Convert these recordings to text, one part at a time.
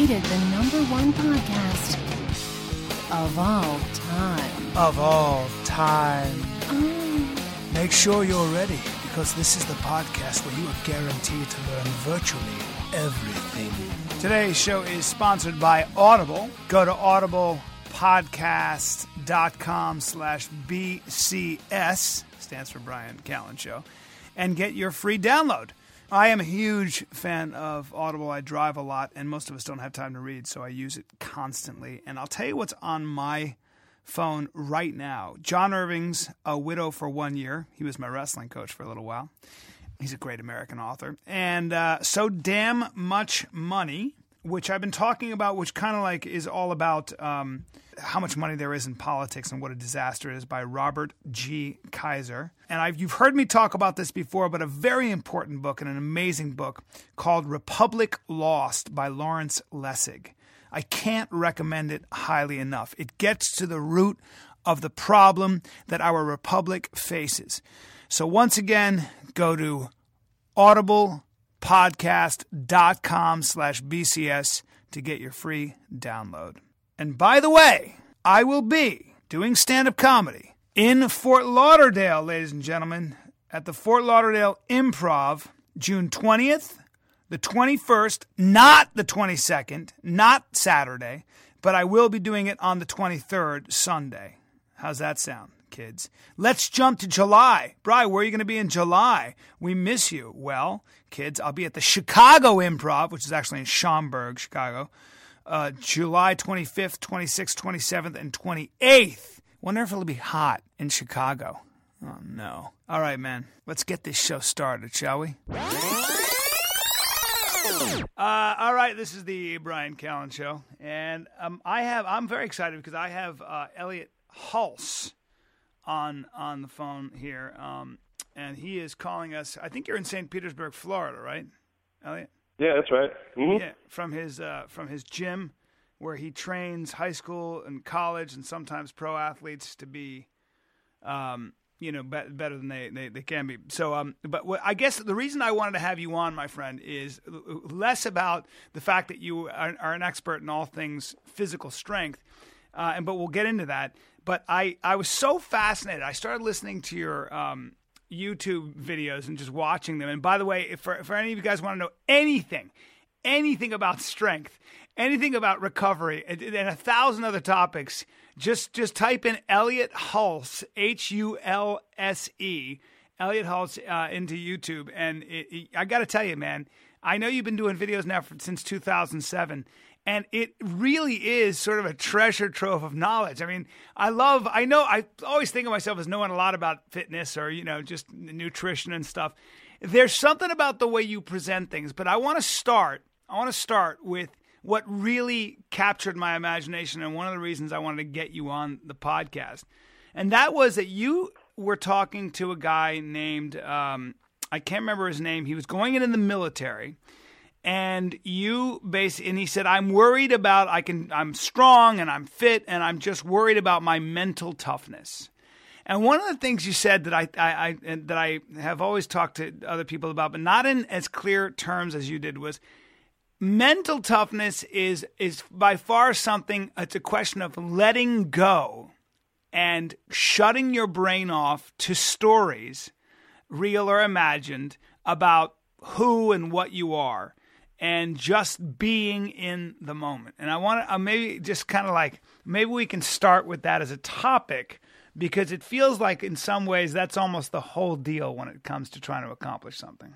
Rated the #1 podcast of all time. Of all time. Oh. Make sure you're ready, because this is the podcast where you are guaranteed to learn virtually everything. Today's show is sponsored by Audible. Go to audiblepodcast.com/BCS, stands for Brian Callen Show, and get your free download. I am a huge fan of Audible. I drive a lot, and most of us don't have time to read, so I use it constantly. And I'll tell you what's on my phone right now. John Irving's A Widow for 1 Year. He was my wrestling coach for a little while. He's a great American author. And So Damn Much Money, which I've been talking about, which kind of like is all about how much money there is in politics and what a disaster it is, by Robert G. Kaiser. And you've heard me talk about this before, but a very important book and an amazing book called Republic Lost by Lawrence Lessig. I can't recommend it highly enough. It gets to the root of the problem that our republic faces. So once again, go to audiblepodcast.com/BCS to get your free download. And by the way, I will be doing stand-up comedy in Fort Lauderdale, ladies and gentlemen, at the Fort Lauderdale Improv, June 20th, the 21st, not the 22nd, not Saturday, but I will be doing it on the 23rd, Sunday. How's that sound, kids? Let's jump to July. Brian, where are you going to be in July? We miss you. Well, kids, I'll be at the Chicago Improv, which is actually in Schaumburg, Chicago, July 25th, 26th, 27th, and 28th. Wonder if it'll be hot in Chicago. Oh, no. All right, man. Let's get this show started, shall we? All right, this is the Brian Callen Show. And I'm very excited because I have Elliot Hulse on the phone here. And he is calling us. I think you're in St. Petersburg, Florida, right, Elliot? Yeah, that's right. Mm-hmm. Yeah, from his gym, where he trains high school and college and sometimes pro athletes to be, better than they can be. So, I guess the reason I wanted to have you on, my friend, is less about the fact that you are an expert in all things physical strength, but we'll get into that. But I was so fascinated. I started listening to your YouTube videos and just watching them. And by the way, if for any of you guys want to know anything about strength, anything about recovery, and 1,000 other topics, just type in Elliot Hulse, Hulse, Elliot Hulse into YouTube. And I got to tell you, man, I know you've been doing videos now since 2007. And it really is sort of a treasure trove of knowledge. I mean, I always think of myself as knowing a lot about fitness or, just nutrition and stuff. There's something about the way you present things, but I want to start with what really captured my imagination and one of the reasons I wanted to get you on the podcast. And that was that you were talking to a guy named, I can't remember his name. He was going into the military. And he said, I'm worried about, I'm strong and I'm fit and I'm just worried about my mental toughness. And one of the things you said that I have always talked to other people about, but not in as clear terms as you did, was mental toughness is by far something, it's a question of letting go and shutting your brain off to stories, real or imagined, about who and what you are. And just being in the moment. And I want to maybe just kind of maybe we can start with that as a topic, because it feels like in some ways that's almost the whole deal when it comes to trying to accomplish something.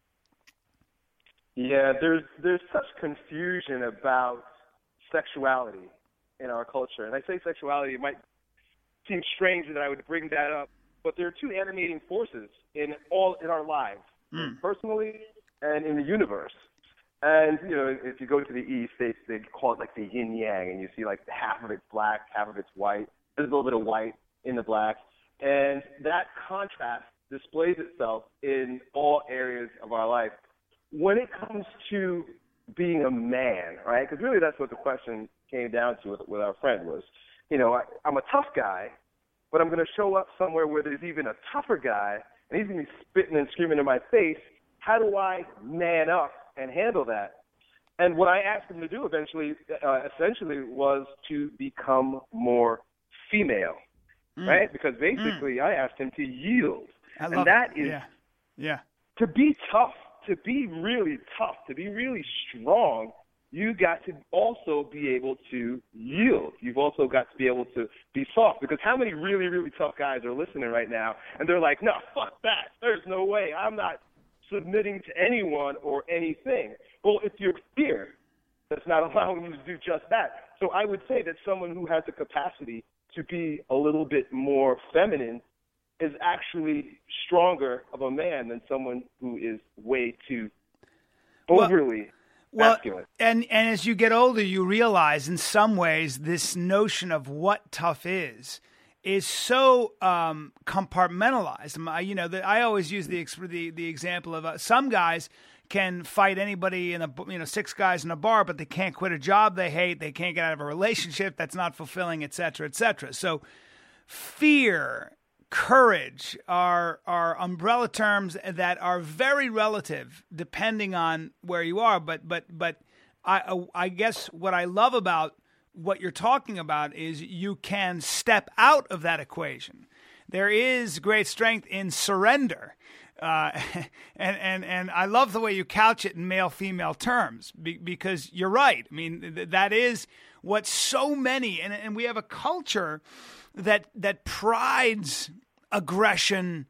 Yeah, there's such confusion about sexuality in our culture. And I say sexuality, it might seem strange that I would bring that up, but there are two animating forces in our lives, personally and in the universe. And, if you go to the East, they call it like the yin-yang, and you see like half of it's black, half of it's white. There's a little bit of white in the black. And that contrast displays itself in all areas of our life. When it comes to being a man, right, because really that's what the question came down to with our friend was, I'm a tough guy, but I'm going to show up somewhere where there's even a tougher guy, and he's going to be spitting and screaming in my face. How do I man up and handle that? And what I asked him to do essentially, was to become more female, right? Because basically, I asked him to yield, and that is to be tough, to be really tough, to be really strong. You got to also be able to yield. You've also got to be able to be soft, because how many really, really tough guys are listening right now, and they're like, no, fuck that. There's no way. I'm not submitting to anyone or anything. Well, it's your fear that's not allowing you to do just that. So I would say that someone who has the capacity to be a little bit more feminine is actually stronger of a man than someone who is way too overly masculine. And as you get older, you realize in some ways this notion of what tough is so compartmentalized. I always use the example of some guys can fight anybody in six guys in a bar, but they can't quit a job they hate. They can't get out of a relationship that's not fulfilling, et cetera, et cetera. So fear, courage are umbrella terms that are very relative depending on where you are. But I guess what I love about what you're talking about is you can step out of that equation. There is great strength in surrender. And I love the way you couch it in male-female terms because you're right. I mean, that is what so many, and we have a culture that prides aggression,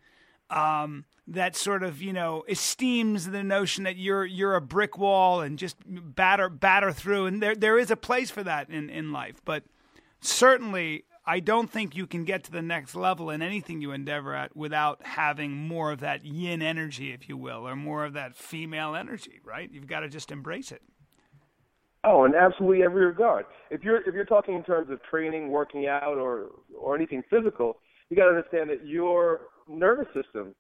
that sort of, esteems the notion that you're a brick wall and just batter through. And there is a place for that in life. But certainly, I don't think you can get to the next level in anything you endeavor at without having more of that yin energy, if you will, or more of that female energy, right? You've got to just embrace it. Oh, in absolutely every regard. If you're talking in terms of training, working out, or anything physical, you got to understand that your nervous system,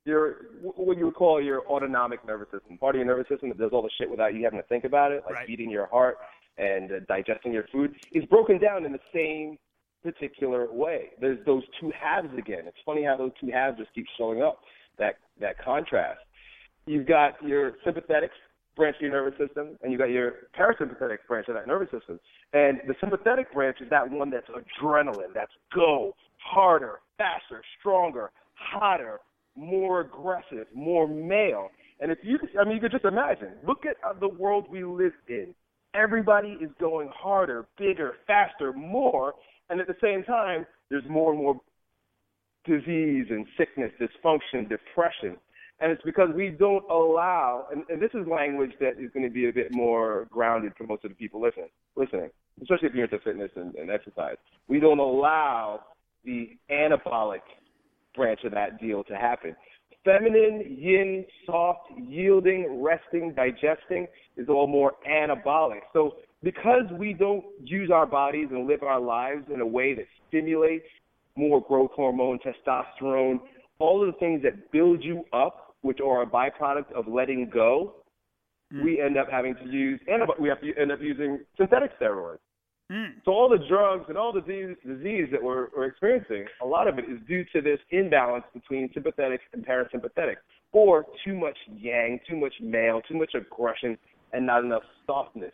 what you would call your autonomic nervous system, part of your nervous system that does all the shit without you having to think about it, like beating your heart and digesting your food, is broken down in the same particular way. There's those two halves again. It's funny how those two halves just keep showing up, that contrast. You've got your sympathetic branch of your nervous system, and you've got your parasympathetic branch of that nervous system. And the sympathetic branch is that one that's adrenaline, that's go, harder, faster, stronger, hotter, more aggressive, more male. And you could just imagine, look at the world we live in. Everybody is going harder, bigger, faster, more, and at the same time, there's more and more disease and sickness, dysfunction, depression. And it's because we don't allow, and this is language that is going to be a bit more grounded for most of the people listening, especially if you're into fitness and exercise. We don't allow the anabolic branch of that deal to happen. Feminine, yin, soft, yielding, resting, digesting is all more anabolic. So because we don't use our bodies and live our lives in a way that stimulates more growth hormone, testosterone, all of the things that build you up, which are a byproduct of letting go, we end up having to use, we have to end up using synthetic steroids. So all the drugs and all the disease that we're experiencing, a lot of it is due to this imbalance between sympathetic and parasympathetic, or too much yang, too much male, too much aggression, and not enough softness.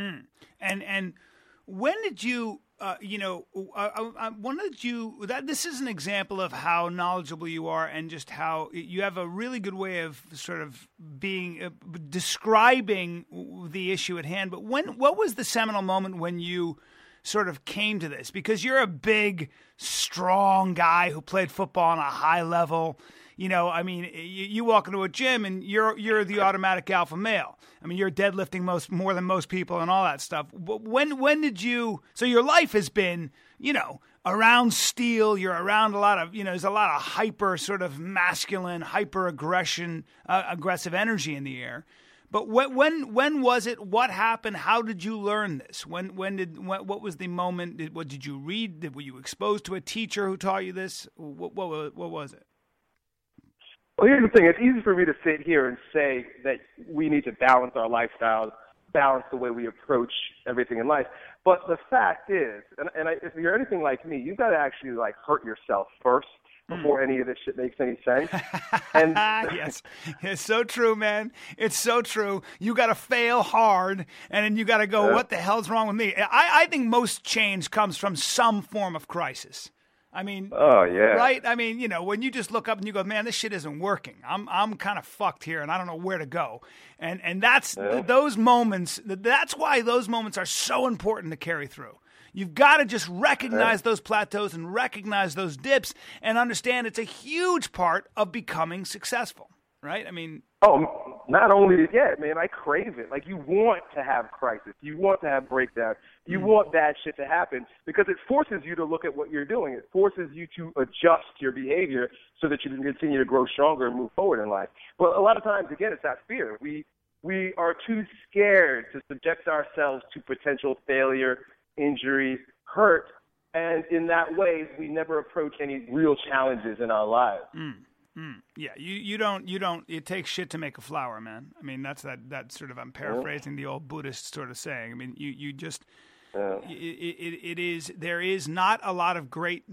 And when did you, this is an example of how knowledgeable you are and just how you have a really good way of sort of describing the issue at hand. But what was the seminal moment when you sort of came to this? Because you're a big, strong guy who played football on a high level. You walk into a gym and you're the automatic alpha male. I mean, you're deadlifting more than most people and all that stuff. But when did you? So your life has been, around steel. You're around a lot of, there's a lot of hyper sort of masculine, hyper aggressive energy in the air. But when was it? What happened? How did you learn this? What was the moment? What did you read? Were you exposed to a teacher who taught you this? What was it? Well, here's the thing. It's easy for me to sit here and say that we need to balance our lifestyles, balance the way we approach everything in life. But the fact is, if you're anything like me, you've got to actually like hurt yourself first before any of this shit makes any sense. And yes, it's so true, man. It's so true. You got to fail hard, and then you got to go, what the hell's wrong with me? I think most change comes from some form of crisis. I mean, oh yeah, right? I mean, you know, when you just look up and you go, man, this shit isn't working. I'm kind of fucked here, and I don't know where to go. And that's those moments. That's why those moments are so important to carry through. You've got to just recognize those plateaus and recognize those dips and understand it's a huge part of becoming successful, right? I mean, not only man, I crave it. Like, you want to have crisis, you want to have breakdown, you want bad shit to happen, because it forces you to look at what you're doing. It forces you to adjust your behavior so that you can continue to grow stronger and move forward in life. But a lot of times, again, it's that fear. We are too scared to subject ourselves to potential failure, injury, hurt, and in that way, we never approach any real challenges in our lives. Yeah, you don't. It takes shit to make a flower, man. I mean, that's that sort of. I'm paraphrasing the old Buddhist sort of saying. I mean, you just. It is. There is not a lot of great.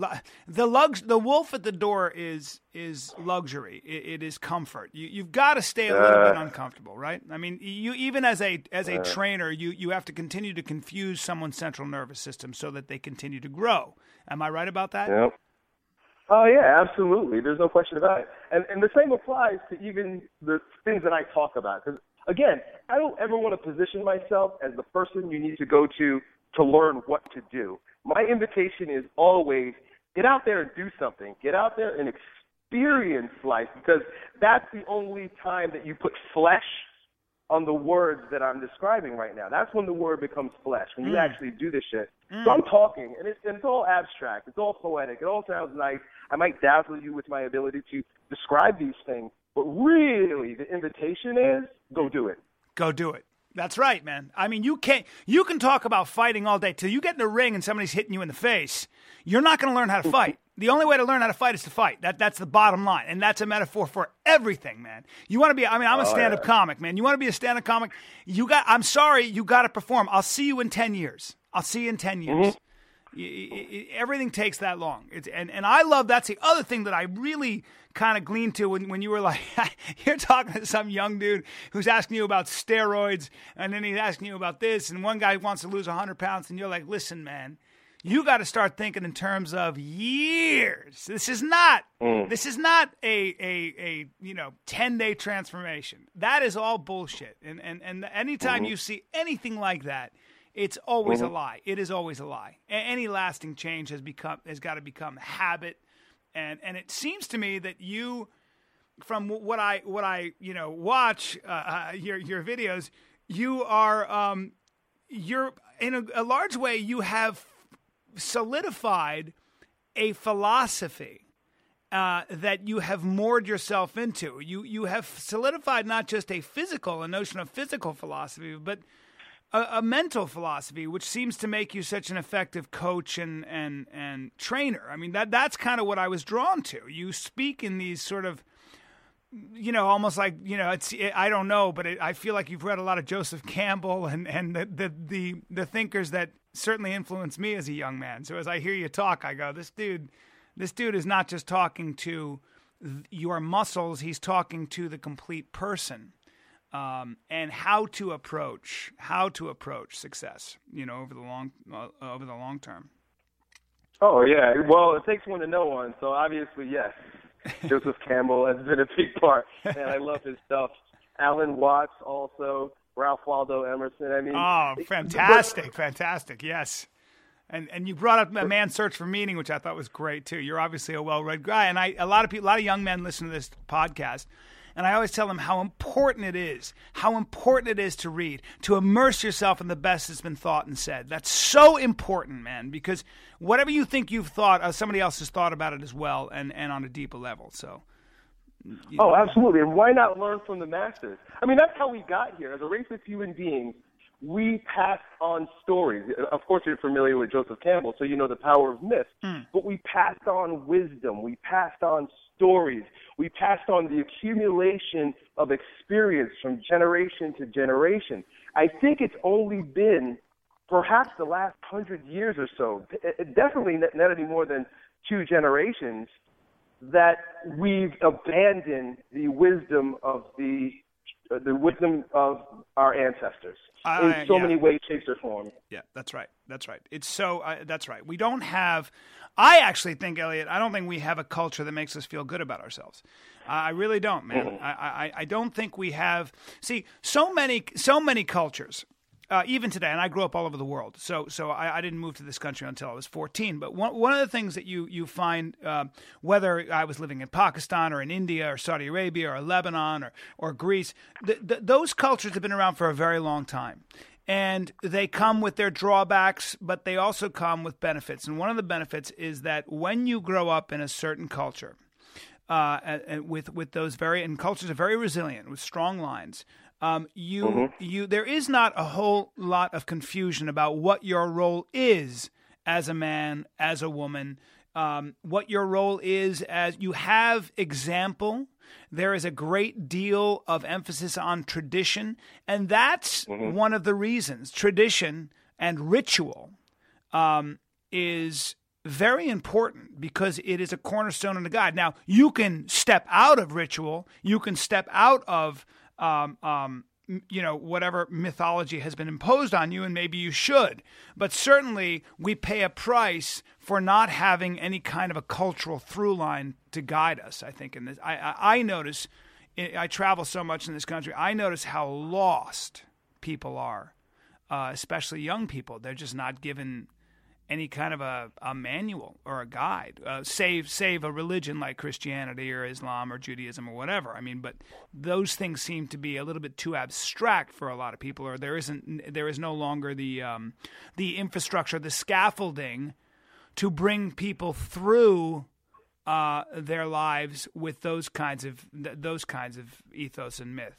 The wolf at the door is luxury. It is comfort. You've got to stay a little bit uncomfortable, right? I mean, you even as a trainer, you have to continue to confuse someone's central nervous system so that they continue to grow. Am I right about that? Yep. Oh, yeah, absolutely. There's no question about it. And the same applies to even the things that I talk about. Because, again, I don't ever want to position myself as the person you need to go to learn what to do. My invitation is always get out there and do something. Get out there and experience life, because that's the only time that you put flesh on the words that I'm describing right now. That's when the word becomes flesh, when you actually do this shit. So I'm talking, and it's all abstract. It's all poetic. It all sounds nice. I might dazzle you with my ability to describe these things, but really the invitation is go do it. Go do it. That's right, man. I mean, you can talk about fighting all day till you get in the ring and somebody's hitting you in the face. You're not going to learn how to fight. The only way to learn how to fight is to fight. That's the bottom line, and that's a metaphor for everything, man. You want to be? I mean, I'm a stand-up comic, man. You want to be a stand-up comic? I'm sorry, you got to perform. I'll see you in 10 years. I'll see you in 10 years. Everything takes that long. And I love, that's the other thing that I really kind of gleaned to when you were like, you're talking to some young dude who's asking you about steroids, and then he's asking you about this, and one guy wants to lose 100 pounds, and you're like, listen, man, you got to start thinking in terms of years. This is not a 10-day transformation. That is all bullshit. And anytime you see anything like that, it's always a lie. It is always a lie. Any lasting change has got to become habit, and it seems to me that you, from what I watch your videos, you are you're in a large way you have solidified a philosophy that you have moored yourself into. You have solidified not just a notion of physical philosophy, but a mental philosophy, which seems to make you such an effective coach and trainer. I mean, that's kind of what I was drawn to. You speak in these sort of, almost like, I don't know, but I feel like you've read a lot of Joseph Campbell and the thinkers that certainly influenced me as a young man. So as I hear you talk, I go, this dude is not just talking to your muscles, he's talking to the complete person. And how to approach success, over the long term. Oh yeah, well, it takes one to know one. So obviously, yes, Joseph Campbell has been a big part, and I love his stuff. Alan Watts, also Ralph Waldo Emerson. I mean, fantastic, yes. And you brought up A Man's Search for Meaning, which I thought was great too. You're obviously a well-read guy, and a lot of young men listen to this podcast. And I always tell them how important it is to read, to immerse yourself in the best that's been thought and said. That's so important, man, because whatever you think you've thought, somebody else has thought about it as well, and on a deeper level. So. Oh, absolutely. And why not learn from the masters? I mean, that's how we got here. As a race of human beings, we pass on stories. Of course, you're familiar with Joseph Campbell, so you know the power of myth. But we passed on wisdom. We passed on stories. We passed on the accumulation of experience from generation to generation. I think it's only been perhaps the last 100 years or so, definitely not any more than 2 generations, that we've abandoned the wisdom of our ancestors in so many ways, shapes, or forms. Yeah, that's right. That's right. It's so that's right. We don't have. I actually think, Elliot, I don't think we have a culture that makes us feel good about ourselves. I really don't, man. Mm-hmm. I don't think we have. See, so many cultures. Even today, and I grew up all over the world, so I didn't move to this country until I was 14. But one of the things that you find, whether I was living in Pakistan or in India or Saudi Arabia or Lebanon or Greece, those cultures have been around for a very long time. And they come with their drawbacks, but they also come with benefits. And one of the benefits is that when you grow up in a certain culture, with those and cultures are very resilient with strong lines. There is not a whole lot of confusion about what your role is as a man, as a woman, what your role is as you have example. There is a great deal of emphasis on tradition, and that's one of the reasons. Tradition and ritual is very important because it is a cornerstone and a guide. Now, you can step out of ritual. You can step out of whatever mythology has been imposed on you, and maybe you should. But certainly we pay a price for not having any kind of a cultural through line to guide us, I think. In this, I notice, I travel so much in this country, I notice how lost people are, especially young people. They're just not given any kind of a manual or a guide, save a religion like Christianity or Islam or Judaism or whatever. I mean, but those things seem to be a little bit too abstract for a lot of people, or there is no longer the infrastructure, the scaffolding to bring people through their lives with those kinds of ethos and myth,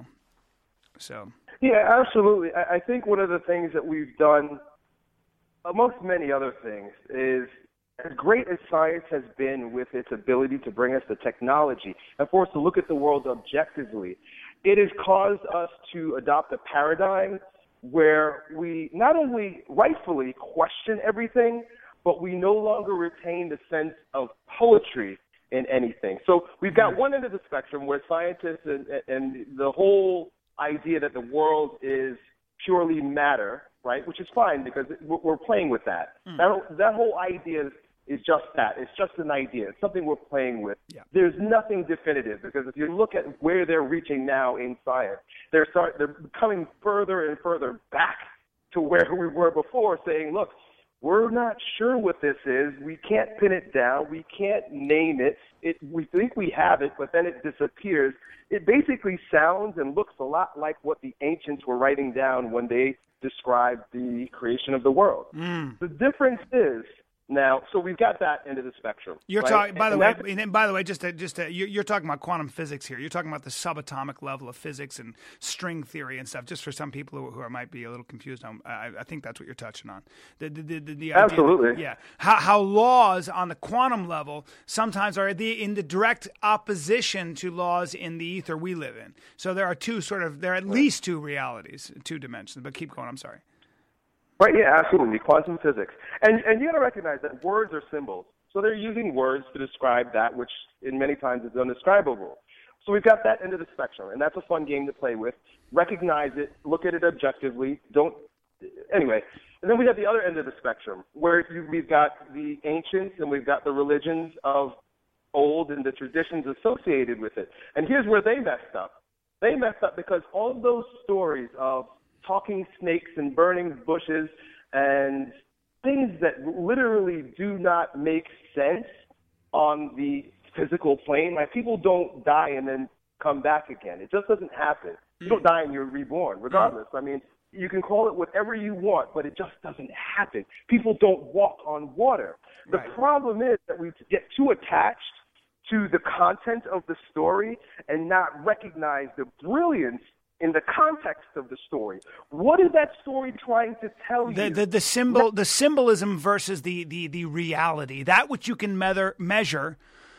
So yeah, absolutely. I think one of the things that we've done, amongst many other things, is as great as science has been with its ability to bring us the technology and for us to look at the world objectively, it has caused us to adopt a paradigm where we not only rightfully question everything, but we no longer retain the sense of poetry in anything. So we've got one end of the spectrum where scientists and the whole idea that the world is purely matter, right, which is fine because we're playing with that. That whole idea is just that. It's just an idea. It's something we're playing with. Yeah. There's nothing definitive because if you look at where they're reaching now in science, they're coming further and further back to where we were before, saying, look, we're not sure what this is. We can't pin it down. We can't name it. We think we have it, but then it disappears. It basically sounds and looks a lot like what the ancients were writing down when they described the creation of the world. The difference is now, so we've got that end of the spectrum. You're talking, by the way, you're talking about quantum physics here. You're talking about the subatomic level of physics and string theory and stuff. Just for some people who might be a little confused, I think that's what you're touching on. The Absolutely. Idea, yeah. How laws on the quantum level sometimes are in the direct opposition to laws in the ether we live in. So there are at least two realities, two dimensions. But keep going. I'm sorry. Right, yeah, absolutely, quantum physics. And you got to recognize that words are symbols. So they're using words to describe that which in many times is undescribable. So we've got that end of the spectrum, and that's a fun game to play with. Recognize it, look at it objectively, anyway. And then we have the other end of the spectrum, where we've got the ancients and we've got the religions of old and the traditions associated with it. And here's where they messed up. They messed up because all of those stories of talking snakes and burning bushes and things that literally do not make sense on the physical plane. Like, people don't die and then come back again. It just doesn't happen. You don't die and you're reborn, regardless. I mean, you can call it whatever you want, but it just doesn't happen. People don't walk on water. The problem is that we get too attached to the content of the story and not recognize the brilliance in the context of the story. What is that story trying to tell you? The symbolism versus the reality, that which you can measure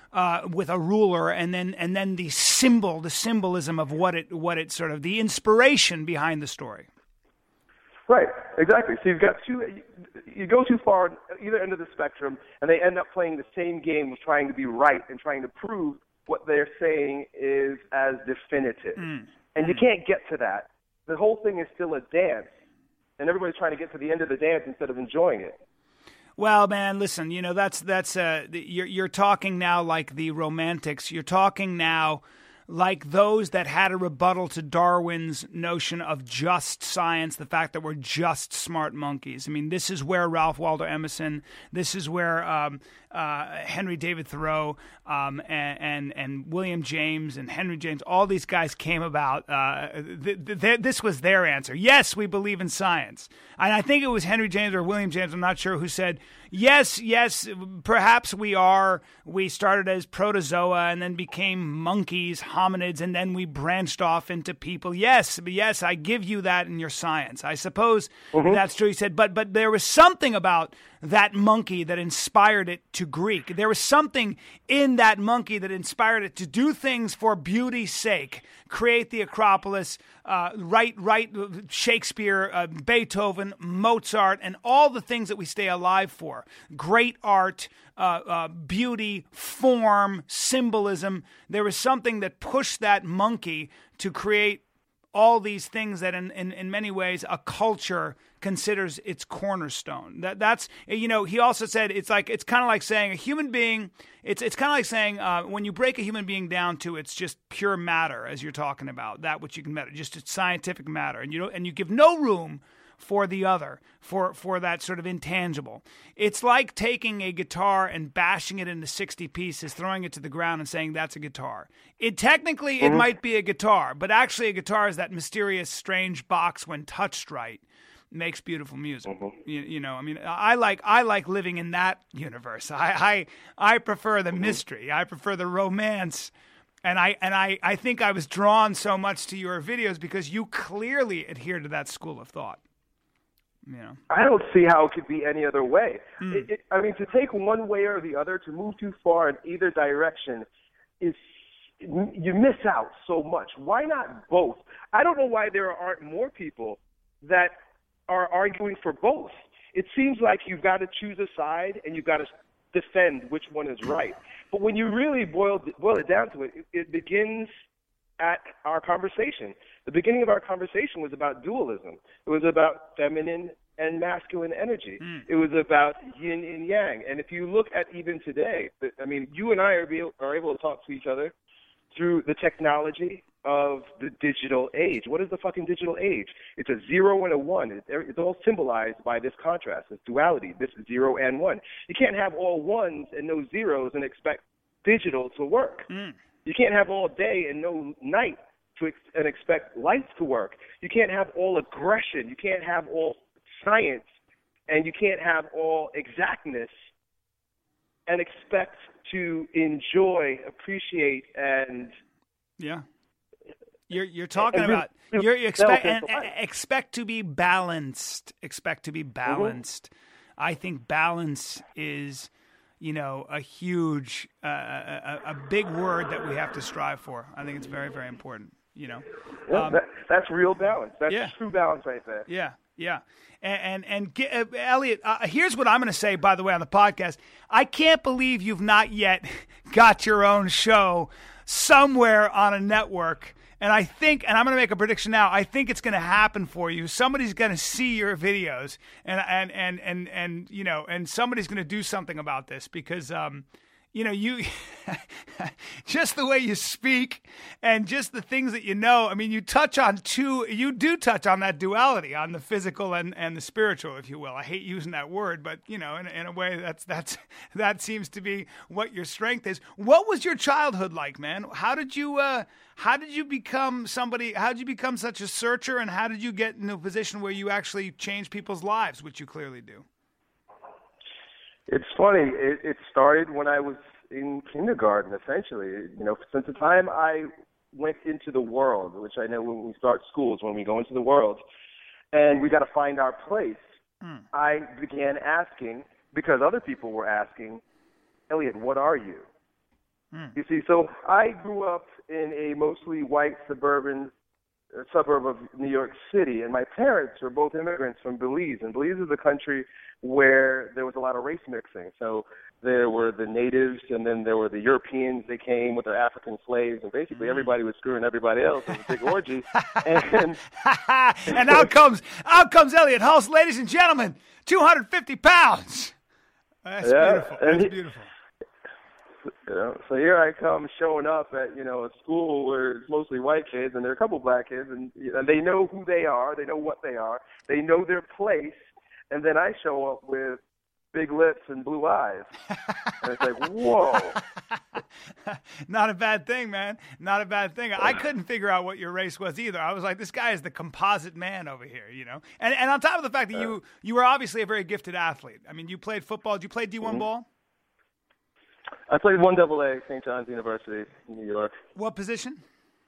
with a ruler, and then the symbolism of what it sort of the inspiration behind the story. Right, exactly. So you've got you go too far on either end of the spectrum, and they end up playing the same game of trying to be right and trying to prove what they're saying is as definitive. And you can't get to that. The whole thing is still a dance, and everybody's trying to get to the end of the dance instead of enjoying it. Well, man, listen, that's you're talking now like the Romantics. You're talking now like those that had a rebuttal to Darwin's notion of just science, the fact that we're just smart monkeys. I mean, this is where Ralph Waldo Emerson, this is where Henry David Thoreau and William James and Henry James, all these guys came about. This was their answer. Yes, we believe in science. And I think it was Henry James or William James, I'm not sure, who said, yes, perhaps we started as protozoa and then became monkeys, hominids, and then we branched off into people. Yes, I give you that in your science. I suppose that's true. He said, but there was something about that monkey that inspired it to Greek. There was something in that monkey that inspired it to do things for beauty's sake, create the Acropolis, write Shakespeare, Beethoven, Mozart, and all the things that we stay alive for. Great art, beauty, form, symbolism. There was something that pushed that monkey to create all these things that in many ways a culture considers its cornerstone. That's he also said it's kind of like saying a human being, it's kind of like saying when you break a human being down to it's just pure matter, as you're talking about, that which you can measure, just it's scientific matter, and you give no room for the other, for that sort of intangible. It's like taking a guitar and bashing it into 60 pieces, throwing it to the ground and saying that's a guitar. It might be a guitar, but actually a guitar is that mysterious, strange box when touched right makes beautiful music. I like living in that universe. I prefer the mystery. I prefer the romance. And I think I was drawn so much to your videos because you clearly adhere to that school of thought. I don't see how it could be any other way. To take one way or the other, to move too far in either direction, you miss out so much. Why not both? I don't know why there aren't more people that are arguing for both. It seems like you've got to choose a side and you've got to defend which one is right. But when you really boil it down to it, it begins at our conversation. The beginning of our conversation was about dualism. It was about feminine and masculine energy. It was about yin and yang. And if you look at even today, you and I are able to talk to each other through the technology of the digital age. What is the fucking digital age? It's a 0 and a 1. It's all symbolized by this contrast, this duality, this 0 and 1. You can't have all ones and no zeros and expect digital to work. You can't have all day and no night and expect life to work. You can't have all aggression. You can't have all science, and you can't have all exactness and expect to enjoy, appreciate, and You're talking about expect to be balanced. Expect to be balanced. I think balance is, a huge, a big word that we have to strive for. I think it's very, very important. That's real balance. That's true balance right there. Yeah. And Elliot, here's what I'm going to say, by the way, on the podcast. I can't believe you've not yet got your own show somewhere on a network. And I'm going to make a prediction now. I think it's going to happen for you. Somebody's going to see your videos, and somebody's going to do something about this because, you just the way you speak and just the things that you do touch on that duality, on the physical and the spiritual, if you will. I hate using that word, but in a way that seems to be what your strength is. What was your childhood like, man? How did you become somebody? How did you become such a searcher, and how did you get in a position where you actually change people's lives, which you clearly do? It's funny. It started when I was in kindergarten, essentially. Since the time I went into the world, which I know when we start schools, when we go into the world, and we got to find our place, I began asking, because other people were asking, Elliot, what are you? You see, so I grew up in a mostly white suburb of New York City, and my parents were both immigrants from Belize. And Belize is a country where there was a lot of race mixing. So there were the natives, and then there were the Europeans. They came with their African slaves, and basically everybody was screwing everybody else. It was a big orgy. And out comes Elliot Hulse, ladies and gentlemen, 250 pounds. That's beautiful. That's beautiful. So here I come showing up at, a school where it's mostly white kids, and there are a couple black kids, and they know who they are, they know what they are, they know their place, and then I show up with big lips and blue eyes. And it's like, whoa. Not a bad thing, man. Not a bad thing. I couldn't figure out what your race was either. I was like, this guy is the composite man over here, And on top of the fact that you were obviously a very gifted athlete. I mean, you played football. Did you play D1 ball? I played 1AA, St. John's University in New York. What position?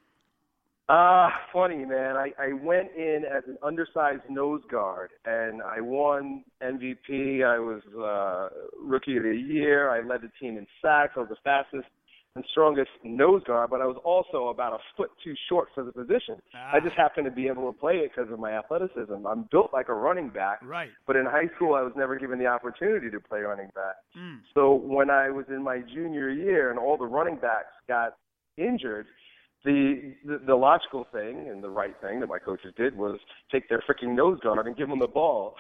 Funny, man. I went in as an undersized nose guard, and I won MVP. I was Rookie of the Year. I led the team in sacks. I was the fastest and strongest nose guard, but I was also about a foot too short for the position. I just happened to be able to play it because of my athleticism. I'm built like a running back, right? But in high school, I was never given the opportunity to play running back. So when I was in my junior year and all the running backs got injured, the logical thing and the right thing that my coaches did was take their freaking nose guard and give them the ball.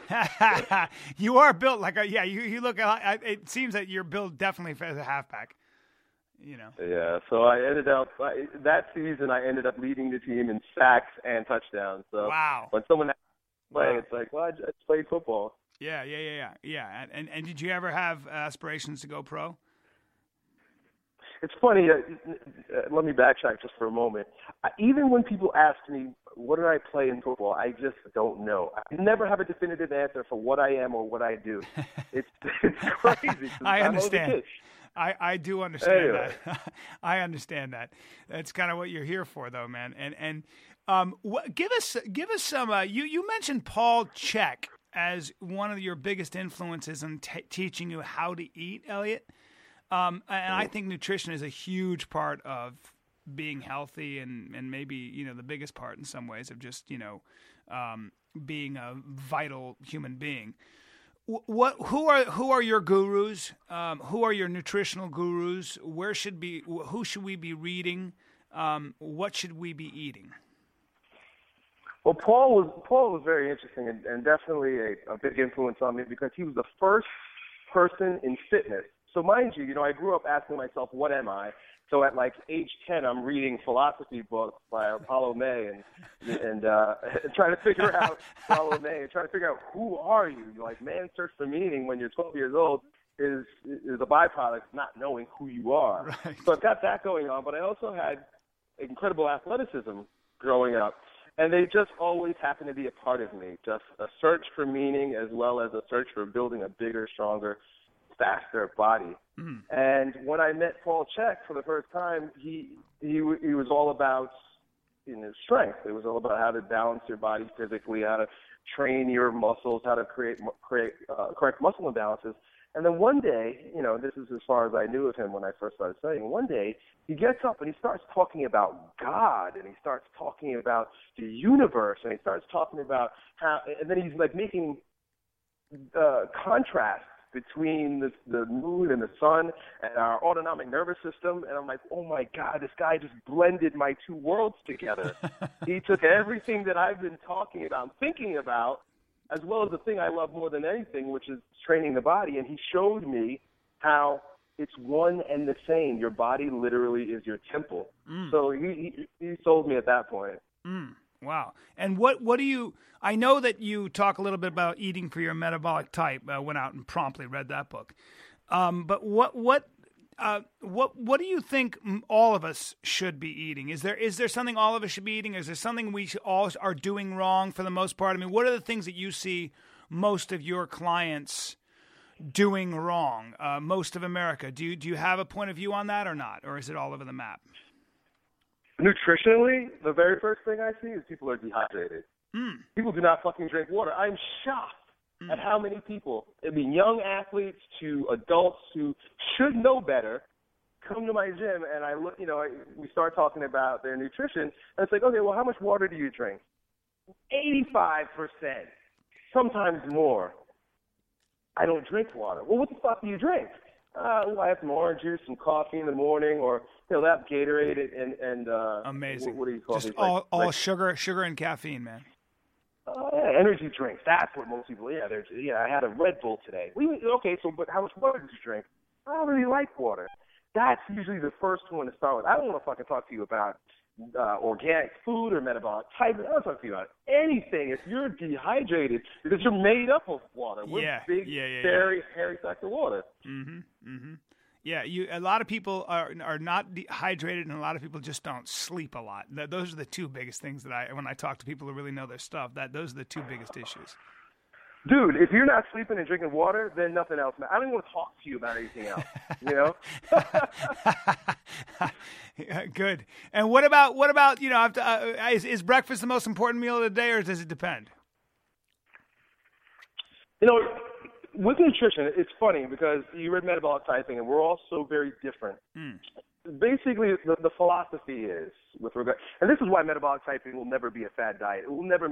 You are built like you look. It seems that you're built definitely as a halfback. Yeah, so I ended up that season. I ended up leading the team in sacks and touchdowns. So wow! When someone asks me to play, it's like, well, I just played football. Yeah. And did you ever have aspirations to go pro? It's funny. Let me backtrack just for a moment. Even when people ask me, what did I play in football, I just don't know. I never have a definitive answer for what I am or what I do. It's crazy. I understand. I do understand that. I understand that. That's kind of what you're here for, though, man. And give us some. You mentioned Paul Chek as one of your biggest influences in teaching you how to eat, Elliot. And I think nutrition is a huge part of being healthy, and maybe the biggest part in some ways of just being a vital human being. Who are your gurus? Who are your nutritional gurus? Who should we be reading? What should we be eating? Well, Paul was very interesting and definitely a big influence on me because he was the first person in fitness. So mind you, I grew up asking myself, what am I? So at like age 10, I'm reading philosophy books by Apollo May and trying to figure out Apollo May and trying to figure out who are you? Like man's search for meaning when you're 12 years old is a byproduct of not knowing who you are. Right. So I've got that going on, but I also had incredible athleticism growing up. And they just always happened to be a part of me, just a search for meaning as well as a search for building a bigger, stronger, faster body. And when I met Paul Chek for the first time, he was all about strength. It was all about how to balance your body physically, how to train your muscles, how to create correct muscle imbalances. And then one day, this is as far as I knew of him when I first started studying. One day, he gets up and he starts talking about God, and he starts talking about the universe, and he starts talking about how, and then he's like making contrast between the moon and the sun and our autonomic nervous system. And I'm like, oh my God, this guy just blended my two worlds together. He took everything that I've been talking about, thinking about, as well as the thing I love more than anything, which is training the body. And he showed me how it's one and the same. Your body literally is your temple. So he sold me at that point. Wow. And what do you, I know that you talk a little bit about eating for your metabolic type. I went out and promptly read that book. But what do you think all of us should be eating? Is there something all of us should be eating? Is there something we all are doing wrong for the most part? I mean, what are the things that you see most of your clients doing wrong? Most of America. Do you have a point of view on that or not? Or is it all over the map? Nutritionally, the very first thing I see is people are dehydrated. People do not fucking drink water. I'm shocked at how many people, young athletes to adults who should know better, come to my gym and I look, we start talking about their nutrition, and it's like, okay, well, how much water do you drink? 85%, sometimes more. I don't drink water. Well, what the fuck do you drink? I have some orange juice, some coffee in the morning, or that Gatorade and amazing. What do you call Just these? all sugar and caffeine, man. Yeah, energy drinks. That's what most people. I had a Red Bull today. Okay, but how much water did you drink? I don't really like water. That's usually the first one to start with. I don't want to fucking talk to you about organic food or metabolic type. I don't talk to you about anything. If you're dehydrated, because you're made up of water. We're big, hairy sacks of water. Yeah, a lot of people are not dehydrated, and a lot of people just don't sleep a lot. Those are the two biggest things that when I talk to people who really know their stuff, those are the two biggest issues. Dude, if you're not sleeping and drinking water, then nothing else. I don't even want to talk to you about anything else. Good. And what about is breakfast the most important meal of the day, or does it depend? With nutrition, it's funny because you read metabolic typing, and we're all so very different. Basically, the philosophy is with regard, and this is why metabolic typing will never be a fad diet. It will never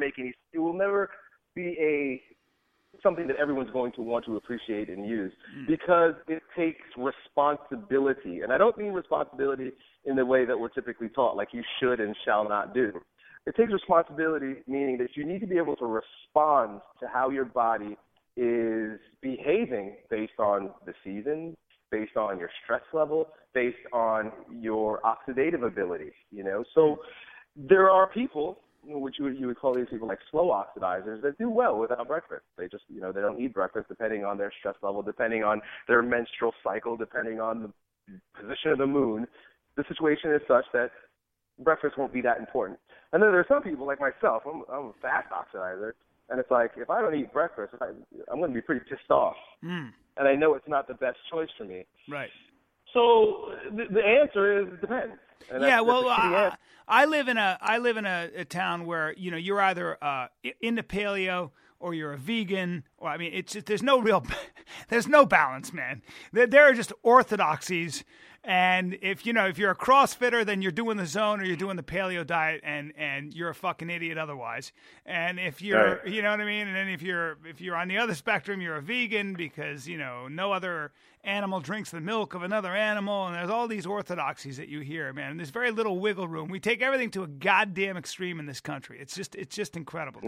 be something that everyone's going to want to appreciate and use, because it takes responsibility. And I don't mean responsibility in the way that we're typically taught, like you should and shall not do. It takes responsibility, meaning that you need to be able to respond to how your body is behaving based on the season, based on your stress level, based on your oxidative ability, So there are people, which you would call these people like slow oxidizers, that do well without breakfast. They just, they don't eat breakfast depending on their stress level, depending on their menstrual cycle, depending on the position of the moon. The situation is such that breakfast won't be that important. And then there are some people like myself, I'm a fast oxidizer, and it's like, if I don't eat breakfast, I'm going to be pretty pissed off. And I know it's not the best choice for me. Right. So the answer is it depends. And I live in a town where you're either into paleo or you're a vegan. Or it's just, there's no balance, man. There are just orthodoxies. And if you're a CrossFitter, then you're doing the zone or you're doing the paleo diet, and you're a fucking idiot otherwise. And if you're, you know what I mean? And then if you're on the other spectrum, you're a vegan because, no other animal drinks the milk of another animal. And there's all these orthodoxies that you hear, man. And there's very little wiggle room. We take everything to a goddamn extreme in this country. It's just incredible.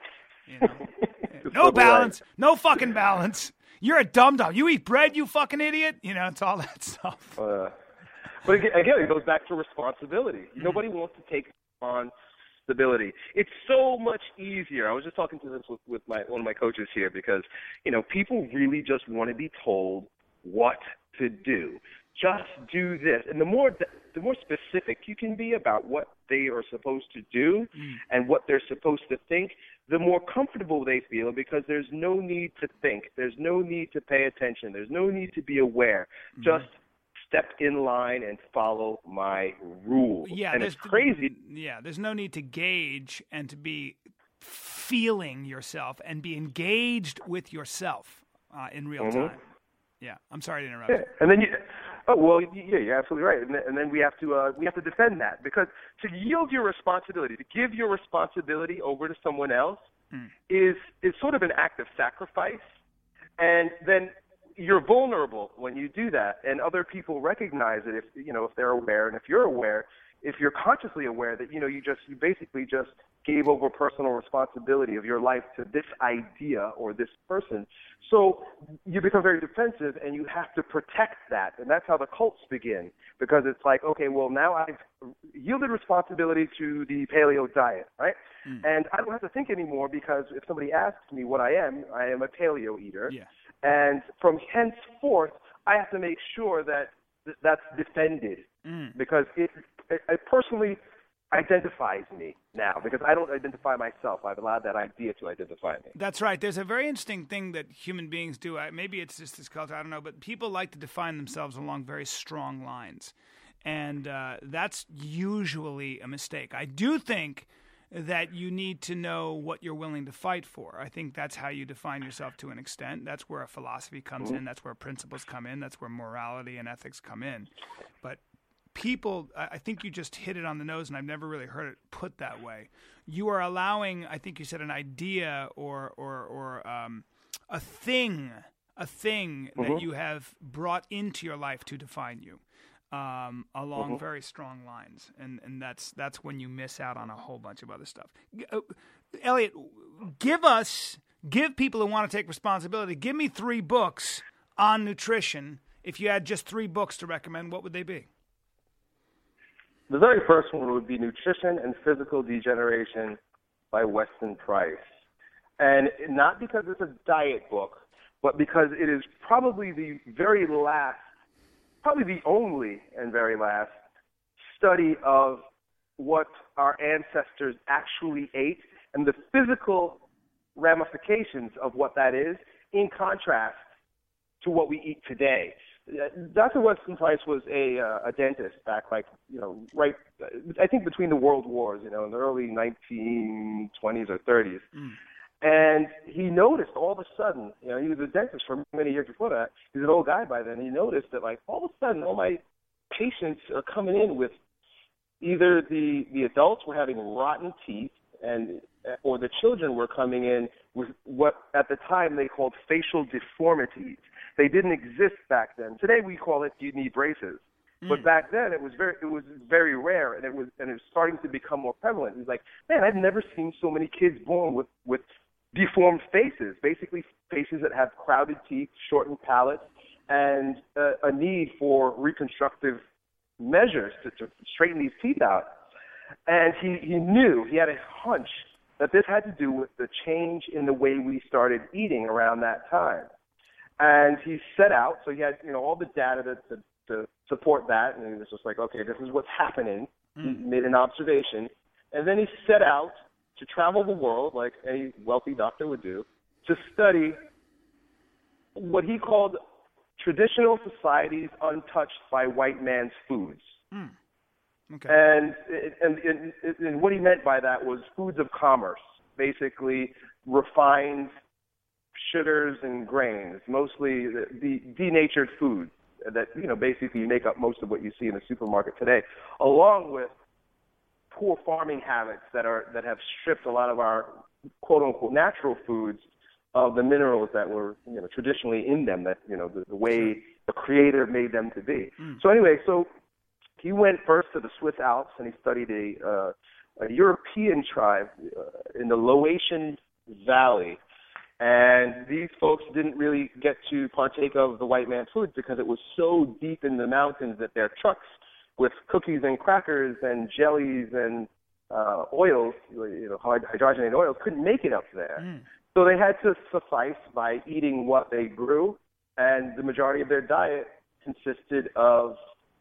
No balance, no fucking balance. You're a dum-dum. You eat bread, you fucking idiot. It's all that stuff. But again, it goes back to responsibility. Nobody wants to take responsibility. It's so much easier. I was just talking to this with one of my coaches here because, people really just want to be told what to do. Just do this. And the more specific you can be about what they are supposed to do and what they're supposed to think, the more comfortable they feel, because there's no need to think. There's no need to pay attention. There's no need to be aware. Just step in line and follow my rules. Yeah, and it's crazy. Yeah, there's no need to gauge and to be feeling yourself and be engaged with yourself in real time. Yeah, I'm sorry to interrupt. Yeah. And then you're absolutely right. And then we have to defend that, because to yield your responsibility, to give your responsibility over to someone else is sort of an act of sacrifice. And then you're vulnerable when you do that, and other people recognize it if they're aware, and if you're aware, if you're consciously aware that you basically just gave over personal responsibility of your life to this idea or this person. So you become very defensive, and you have to protect that. And that's how the cults begin, because it's like, okay, well, now I've yielded responsibility to the paleo diet, right? And I don't have to think anymore, because if somebody asks me what I am a paleo eater. Yeah. And from henceforth, I have to make sure that that's defended, because it personally identifies me now, because I don't identify myself. I've allowed that idea to identify me. That's right. There's a very interesting thing that human beings do. Maybe it's just this culture, I don't know, but people like to define themselves along very strong lines. And that's usually a mistake. I do think that you need to know what you're willing to fight for. I think that's how you define yourself to an extent. That's where a philosophy comes in. That's where principles come in. That's where morality and ethics come in. But people, I think you just hit it on the nose, and I've never really heard it put that way. You are allowing, I think you said, an idea or a thing that you have brought into your life to define you along very strong lines, and that's when you miss out on a whole bunch of other stuff. Elliot, give people who want to take responsibility, give me 3 books on nutrition. If you had just 3 books to recommend, what would they be? The very first one would be Nutrition and Physical Degeneration by Weston Price. And not because it's a diet book, but because it is probably the only and very last study of what our ancestors actually ate and the physical ramifications of what that is in contrast to what we eat today. Dr. Weston Price was a dentist back, right, I think between the world wars, in the early 1920s or 30s. And he noticed all of a sudden, he was a dentist for many years before that. He's an old guy by then. He noticed that, all of a sudden, all my patients are coming in with either the adults were having rotten teeth, or the children were coming in with what at the time they called facial deformities. They didn't exist back then. Today we call it you need braces. But back then it was very rare, and it was starting to become more prevalent. He was like, man, I've never seen so many kids born with deformed faces, basically faces that have crowded teeth, shortened palates, and a need for reconstructive measures to straighten these teeth out. And he knew, he had a hunch that this had to do with the change in the way we started eating around that time. And he set out, so he had all the data to support that, and he was just like, okay, this is what's happening. He made an observation, and then he set out to travel the world like any wealthy doctor would do, to study what he called traditional societies untouched by white man's foods. Okay. And what he meant by that was foods of commerce, basically refined sugars and grains, mostly the denatured foods that basically make up most of what you see in the supermarket today, along with poor farming habits that have stripped a lot of our quote unquote natural foods of the minerals that were traditionally in them, that the way the Creator made them to be. So anyway, he went first to the Swiss Alps, and he studied a European tribe in the Laotian Valley. And these folks didn't really get to partake of the white man's food because it was so deep in the mountains that their trucks with cookies and crackers and jellies and oils, hydrogenated oils, couldn't make it up there. So they had to suffice by eating what they grew, and the majority of their diet consisted of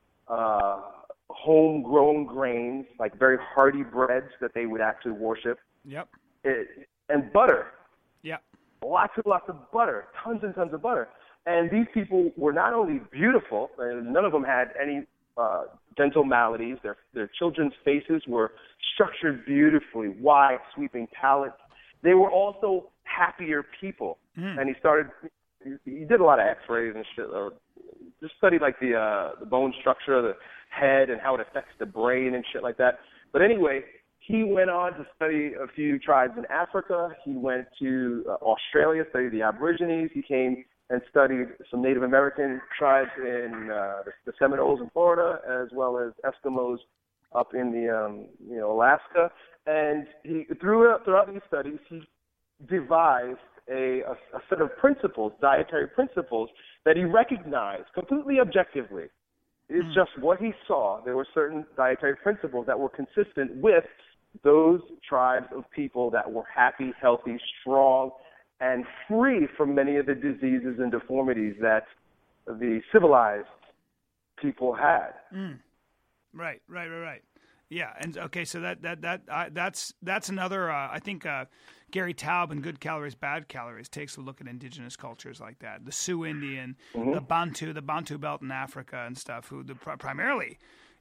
homegrown grains, like very hearty breads that they would actually worship. Yep. And butter. Yep. Lots and lots of butter, tons and tons of butter. And these people were not only beautiful, and none of them had any dental maladies. Their children's faces were structured beautifully, wide, sweeping palates. They were also happier people. And he did a lot of x-rays and shit, or just studied the bone structure of the head and how it affects the brain and shit like that. But anyway, he went on to study a few tribes in Africa. He went to Australia, studied the Aborigines. He came and studied some Native American tribes in the Seminoles in Florida, as well as Eskimos up in the Alaska. And he throughout these studies, he devised a set of principles, dietary principles, that he recognized completely objectively. It's just what he saw. There were certain dietary principles that were consistent with those tribes of people that were happy, healthy, strong, and free from many of the diseases and deformities that the civilized people had. Right. Yeah, and okay, so that's another. I think Gary Taub in Good Calories, Bad Calories takes a look at indigenous cultures like that. The Sioux Indian, the Bantu Belt in Africa and stuff, who primarily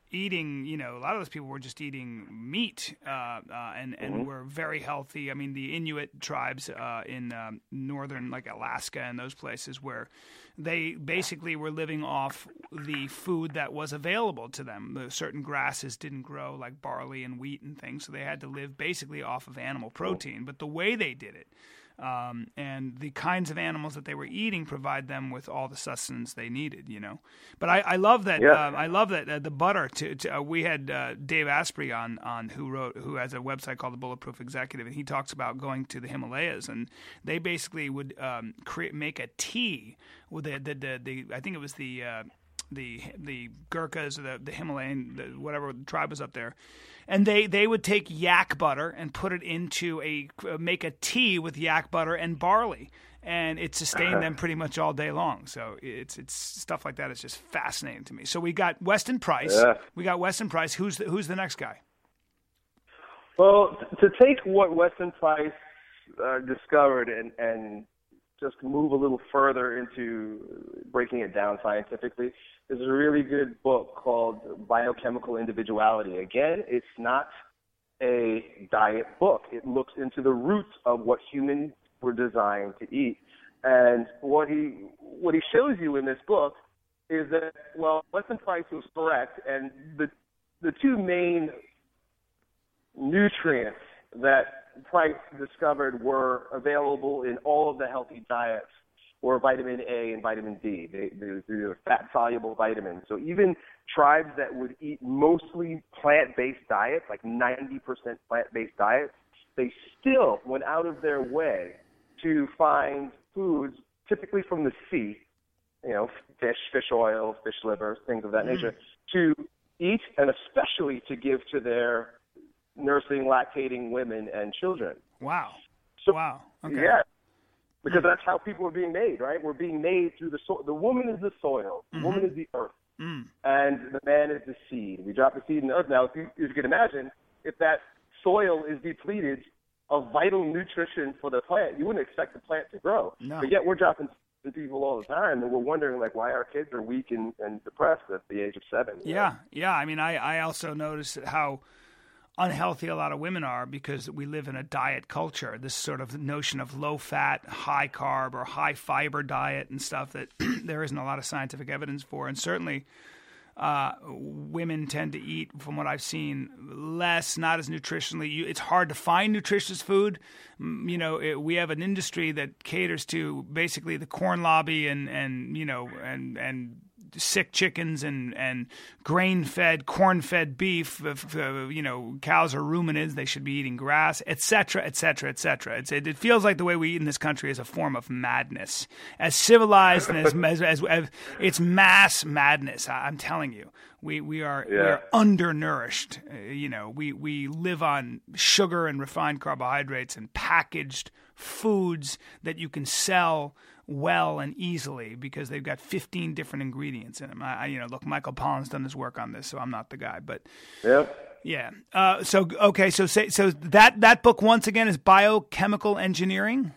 eating, a lot of those people were just eating meat and were very healthy. I mean, the Inuit tribes in northern, like Alaska and those places, where they basically were living off the food that was available to them. Certain grasses didn't grow, like barley and wheat and things, so they had to live basically off of animal protein. But the way they did it, and the kinds of animals that they were eating provide them with all the sustenance they needed, But I love that. Yeah. I love that the butter. We had Dave Asprey on who has a website called The Bulletproof Executive, and he talks about going to the Himalayas, and they basically would make a tea with the I think it was the Gurkhas or the Himalayan, whatever tribe was up there. And they would take yak butter and put it into make a tea with yak butter and barley, and it sustained them pretty much all day long. So it's stuff like that is just fascinating to me. So we got Weston Price. Yeah. We got Weston Price. Who's the next guy? Well, to take what Weston Price discovered and just move a little further into breaking it down scientifically, there's a really good book called Biochemical Individuality. Again, it's not a diet book. It looks into the roots of what humans were designed to eat. And what he shows you in this book is that, well, Weston Price was correct, and the two main nutrients that Price discovered were available in all of the healthy diets were vitamin A and vitamin D. They're fat-soluble vitamins. So even tribes that would eat mostly plant-based diets, like 90% plant-based diets, they still went out of their way to find foods, typically from the sea, fish oil, fish liver, things of that nature, to eat and especially to give to their nursing, lactating women and children. Wow. So, wow. Okay. Yeah. Because that's how people are being made, right? We're being made through the soil. The woman is the soil. The woman is the earth. And the man is the seed. We drop the seed in the earth. Now, if you can imagine, if that soil is depleted of vital nutrition for the plant, you wouldn't expect the plant to grow. No. But yet we're dropping to people all the time, and we're wondering, like, why our kids are weak and depressed at the age of 7. Yeah. I mean, I also noticed how unhealthy a lot of women are because we live in a diet culture, this sort of notion of low-fat, high-carb, or high-fiber diet and stuff that there isn't a lot of scientific evidence for. And certainly women tend to eat, from what I've seen, less, not as nutritionally. It's hard to find nutritious food. We have an industry that caters to basically the corn lobby and sick chickens and grain-fed, corn-fed beef. Cows are ruminants; they should be eating grass, etc., etc., etc. It feels like the way we eat in this country is a form of madness, as civilized and as it's mass madness. I'm telling you, we are undernourished. We live on sugar and refined carbohydrates and packaged foods that you can sell well and easily because they've got 15 different ingredients in them. Look, Michael Pollan's done his work on this, so I'm not the guy, but yeah. So that book once again is Biochemical Engineering.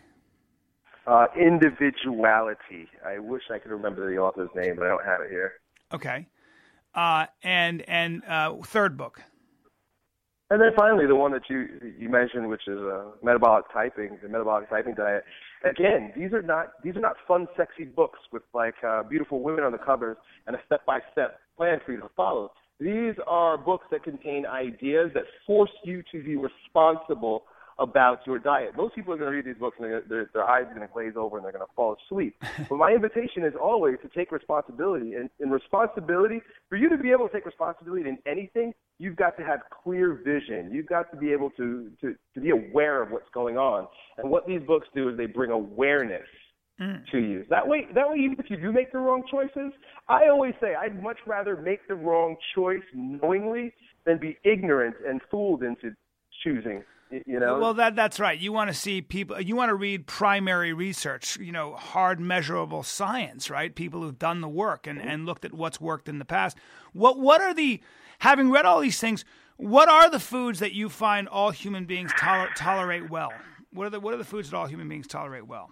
Individuality. I wish I could remember the author's name, but I don't have it here. Okay. And third book. And then finally, the one that you mentioned, which is metabolic typing, the metabolic typing diet. Again, these are not fun, sexy books with like beautiful women on the covers and a step-by-step plan for you to follow. These are books that contain ideas that force you to be responsible about your diet. Most people are going to read these books and their eyes are going to glaze over and they're going to fall asleep. But my invitation is always to take responsibility. And in responsibility, for you to be able to take responsibility in anything, you've got to have clear vision. You've got to be able to be aware of what's going on. And what these books do is they bring awareness to you. That way, even if you do make the wrong choices, I always say I'd much rather make the wrong choice knowingly than be ignorant and fooled into choosing. Well, that's right. You want to see people. You want to read primary research. Hard, measurable science. Right? People who've done the work and looked at what's worked in the past. What are having read all these things? What are the foods that you find all human beings tolerate well? What are the foods that all human beings tolerate well?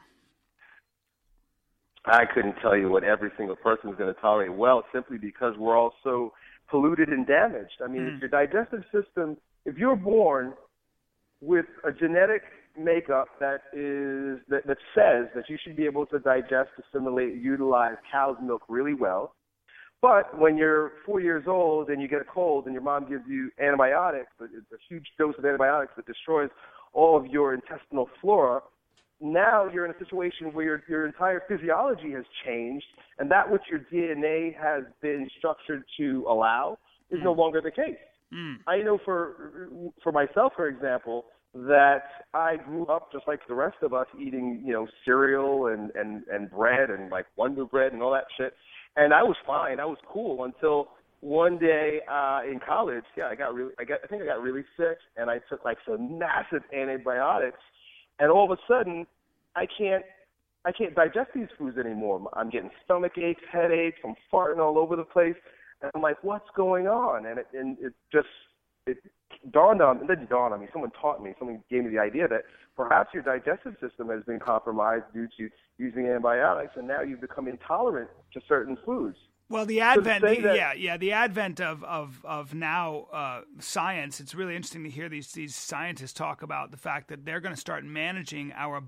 I couldn't tell you what every single person is going to tolerate well, simply because we're all so polluted and damaged. I mean, if your digestive system, if you're born with a genetic makeup that says that you should be able to digest, assimilate, utilize cow's milk really well, but when you're 4 years old and you get a cold and your mom gives you antibiotics, a huge dose of antibiotics that destroys all of your intestinal flora, now you're in a situation where your entire physiology has changed, and that which your DNA has been structured to allow is no longer the case. I know for myself, for example, that I grew up just like the rest of us eating, cereal and bread and like Wonder Bread and all that shit. And I was fine. I was cool until one day in college, I think I got really sick, and I took like some massive antibiotics, and all of a sudden I can't digest these foods anymore. I'm getting stomach aches, headaches, I'm farting all over the place, and I'm like, what's going on? And it dawned on me. It didn't dawn on me. Someone taught me. Someone gave me the idea that perhaps your digestive system has been compromised due to using antibiotics, and now you've become intolerant to certain foods. Well, the advent, the advent of now science. It's really interesting to hear these scientists talk about the fact that they're going to start managing our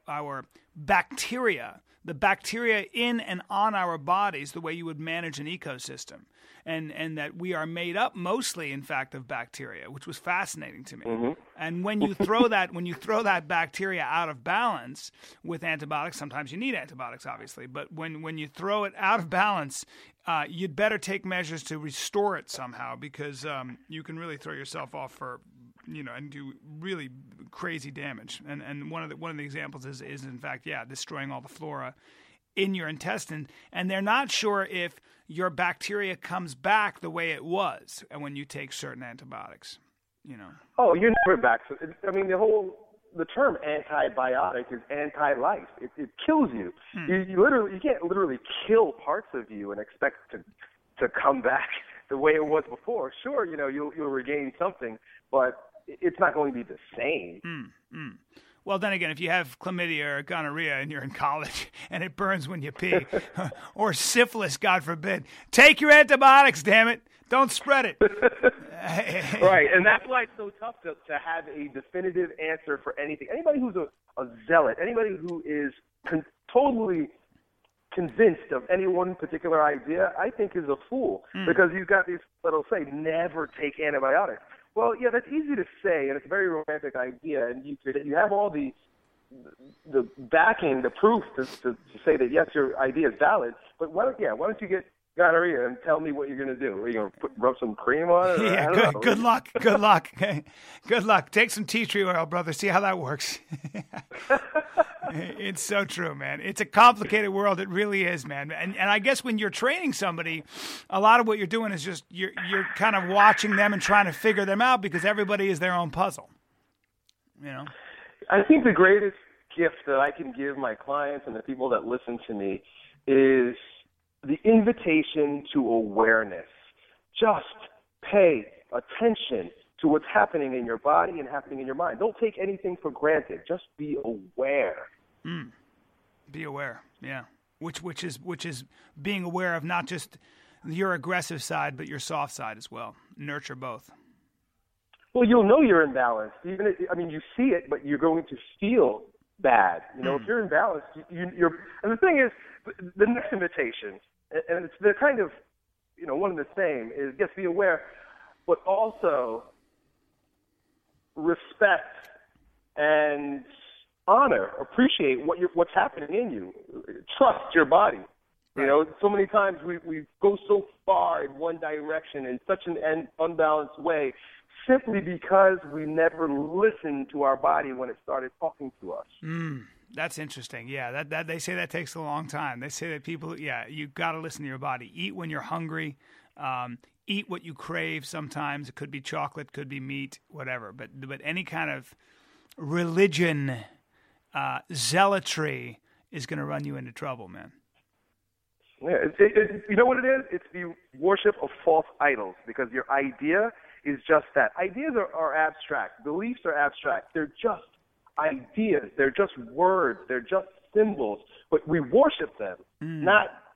bacteria, the bacteria in and on our bodies, the way you would manage an ecosystem, and that we are made up mostly, in fact, of bacteria, which was fascinating to me. Mm-hmm. And when you throw that bacteria out of balance with antibiotics, sometimes you need antibiotics, obviously, but when you throw it out of balance, you'd better take measures to restore it somehow, because you can really throw yourself off for, and do really crazy damage. And one of the examples is in fact, destroying all the flora in your intestine. And they're not sure if your bacteria comes back the way it was when you take certain antibiotics. Oh, you're never back. I mean, the term antibiotic is anti-life. It kills you. You can't literally kill parts of you and expect to come back the way it was before. Sure, you'll regain something, but it's not going to be the same. Well, then again, if you have chlamydia or gonorrhea and you're in college and it burns when you pee, or syphilis, God forbid, take your antibiotics, damn it. Don't spread it. Right, and that's why it's so tough to have a definitive answer for anything. Anybody who's a zealot, anybody who is totally convinced of any one particular idea, I think is a fool, because you've got these that'll say, never take antibiotics. Well, yeah, that's easy to say, and it's a very romantic idea, and you have all the backing, the proof to say that, yes, your idea is valid, but why don't you get gonorrhea and tell me what you're going to do? Are you going to rub some cream on it? Yeah, good luck. Good luck. Good luck. Take some tea tree oil, brother. See how that works. It's so true, man. It's a complicated world. It really is, man. And I guess when you're training somebody, a lot of what you're doing is just you're kind of watching them and trying to figure them out, because everybody is their own puzzle. I think the greatest gift that I can give my clients and the people that listen to me is the invitation to awareness. Just pay attention to what's happening in your body and happening in your mind. Don't take anything for granted. Just be aware. Be aware, yeah. Which is being aware of not just your aggressive side, but your soft side as well. Nurture both. Well, you'll know you're imbalanced. You see it, but you're going to feel bad. If you're imbalanced, you're. And the thing is, the next invitation, and they're kind of, one and the same, is yes, be aware, but also respect and honor, appreciate what's happening in you. Trust your body. Right. So many times we go so far in one direction in such an unbalanced way, simply because we never listened to our body when it started talking to us. That's interesting. Yeah, that they say that takes a long time. They say that people, you've got to listen to your body. Eat when you're hungry. Eat what you crave sometimes. It could be chocolate, could be meat, whatever. But any kind of religion, zealotry is going to run you into trouble, man. Yeah, you know what it is? It's the worship of false idols, because your idea is just that. Ideas are abstract. Beliefs are abstract. They're just ideas. They're just words. They're just symbols. But we worship them, not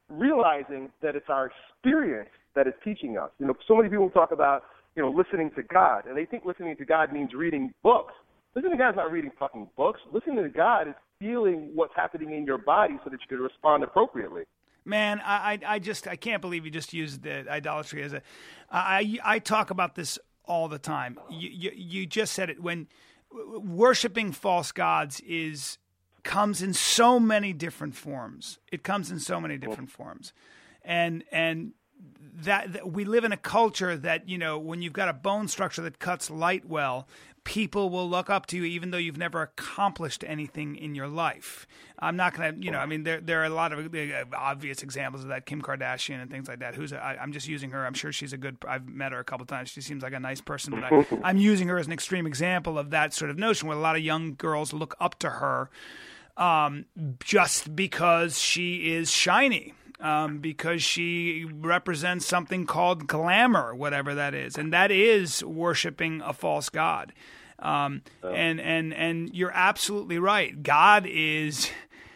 realizing that it's our experience that is teaching us. So many people talk about, listening to God, and they think listening to God means reading books. Listening to God is not reading fucking books. Listening to God is feeling what's happening in your body so that you can respond appropriately. Man, I can't believe you just used the idolatry as I talk about this all the time. You just said it. When worshiping false gods comes in so many different forms. It comes in so many different forms. And that we live in a culture that, when you've got a bone structure that cuts light well, people will look up to you even though you've never accomplished anything in your life. I'm not going to, there are a lot of obvious examples of that, Kim Kardashian and things like that. I'm just using her. I'm sure she's I've met her a couple of times. She seems like a nice person, but I'm using her as an extreme example of that sort of notion where a lot of young girls look up to her just because she is shiny. Because she represents something called glamour, whatever that is, and that is worshiping a false god. And you're absolutely right. God is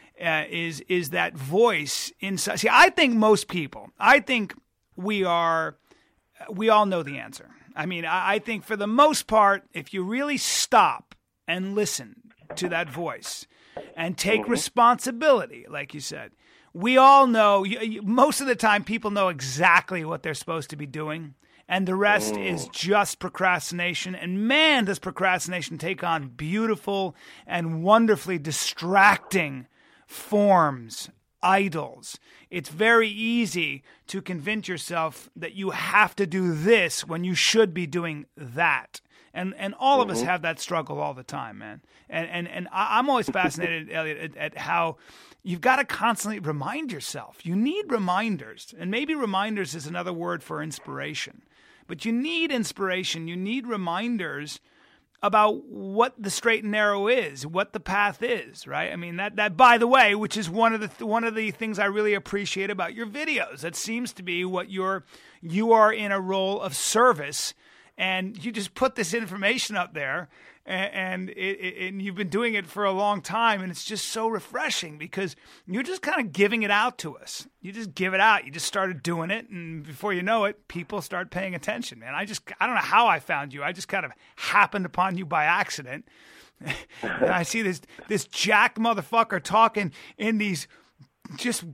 that voice inside. See, I think most people. I think we all know the answer. I mean, I think for the most part, if you really stop and listen to that voice and take responsibility, like you said. We all know, most of the time, people know exactly what they're supposed to be doing, and the rest is just procrastination. And man, does procrastination take on beautiful and wonderfully distracting forms, idols. It's very easy to convince yourself that you have to do this when you should be doing that. And all of us have that struggle all the time, man. And I'm always fascinated, Elliot, at how you've got to constantly remind yourself. You need reminders. And maybe reminders is another word for inspiration. But you need inspiration. You need reminders about what the straight and narrow is, what the path is, right? I mean, that by the way, which is one of the things I really appreciate about your videos. That seems to be what you are in a role of service. And you just put this information up there, and you've been doing it for a long time, and it's just so refreshing because you're just kind of giving it out to us. You just give it out. You just started doing it, and before you know it, people start paying attention, man. I don't know how I found you. I just kind of happened upon you by accident. And I see this jack motherfucker talking in these just,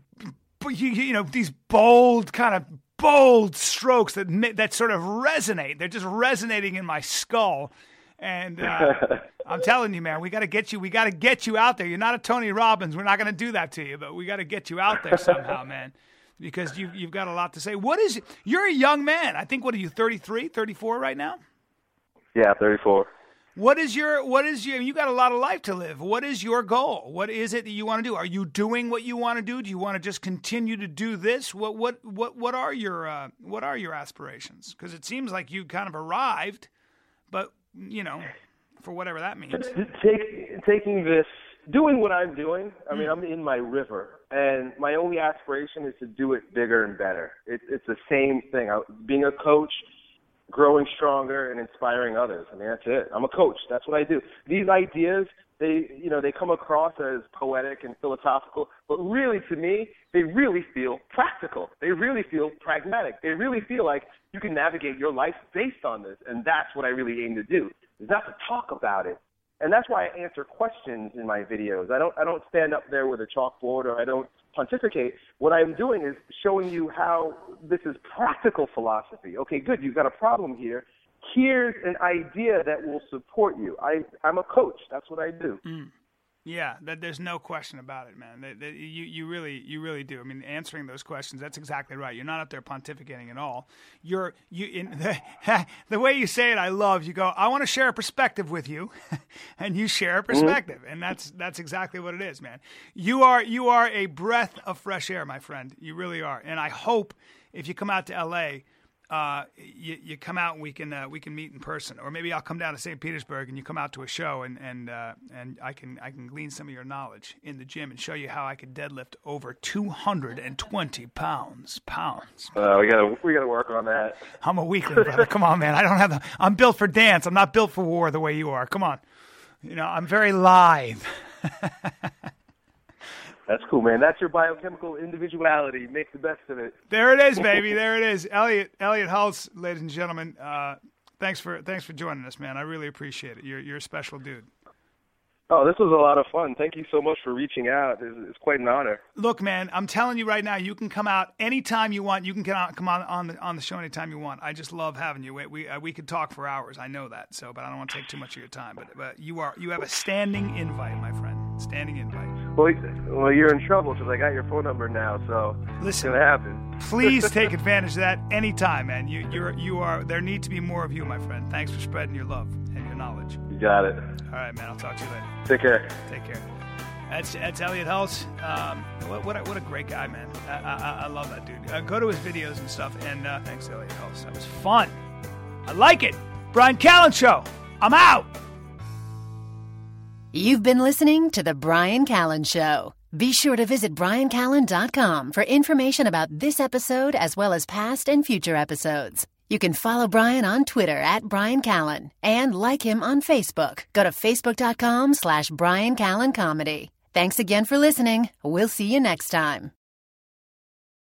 these bold kind of bold strokes that sort of resonate. They're just resonating in my skull. And I'm telling you, man, we got to get you out there. You're not a Tony Robbins. We're not going to do that to you, but we got to get you out there somehow, man, because you've got a lot to say. You're a young man. I think, what are you, 33, 34 right now? Yeah, 34. What is your, you got a lot of life to live. What is your goal? What is it that you want to do? Are you doing what you want to do? Do you want to just continue to do this? What are your aspirations? Because it seems like you kind of arrived, but, for whatever that means. Taking this, doing what I'm doing, I mean, I'm in my river, and my only aspiration is to do it bigger and better. It's the same thing. Being a coach, growing stronger and inspiring others. I mean, that's it. I'm a coach. That's what I do. These ideas, they come across as poetic and philosophical, but really, to me, they really feel practical. They really feel pragmatic. They really feel like you can navigate your life based on this, and that's what I really aim to do, is not to talk about it. And that's why I answer questions in my videos. I don't stand up there with a chalkboard, or I don't pontificate. What I'm doing is showing you how this is practical philosophy. Okay, good, you've got a problem here. Here's an idea that will support you. I'm a coach. That's what I do. Yeah, there's no question about it, man. You really do. I mean, answering those questions, that's exactly right. You're not up there pontificating at all. The way you say it, I love. You go, I want to share a perspective with you, and you share a perspective, and that's exactly what it is, man. You are a breath of fresh air, my friend. You really are, and I hope if you come out to L.A., you come out and we can meet in person, or maybe I'll come down to St. Petersburg and you come out to a show and I can glean some of your knowledge in the gym and show you how I could deadlift over 220 pounds. We gotta work on that. I'm a weakling, brother. Come on, man. I'm built for dance. I'm not built for war the way you are. Come on. I'm very lithe. That's cool, man. That's your biochemical individuality. Make the best of it. There it is, baby. There it is. Elliot Hulse, ladies and gentlemen. Thanks for joining us, man. I really appreciate it. You're a special dude. Oh, this was a lot of fun. Thank you so much for reaching out. It's quite an honor. Look, man, I'm telling you right now, you can come out anytime you want. You can come on the show anytime you want. I just love having you. We could talk for hours. I know that. So, but I don't want to take too much of your time. But you have a standing invite, my friend. Standing invite. Well, you're in trouble because I got your phone number now. So listen, it's gonna happen. Please take advantage of that anytime, man. You are. There need to be more of you, my friend. Thanks for spreading your love and your knowledge. You got it. All right, man. I'll talk to you later. Take care. Take care. That's Elliot Hulse. What a great guy, man. I love that dude. Go to his videos and stuff. And thanks, Elliot Hulse. That was fun. I like it. Bryan Callen Show. I'm out. You've been listening to The Bryan Callen Show. Be sure to visit BryanCallen.com for information about this episode as well as past and future episodes. You can follow Bryan on Twitter @Bryan Callen and like him on Facebook. Go to Facebook.com/Bryan Callen Comedy. Thanks again for listening. We'll see you next time.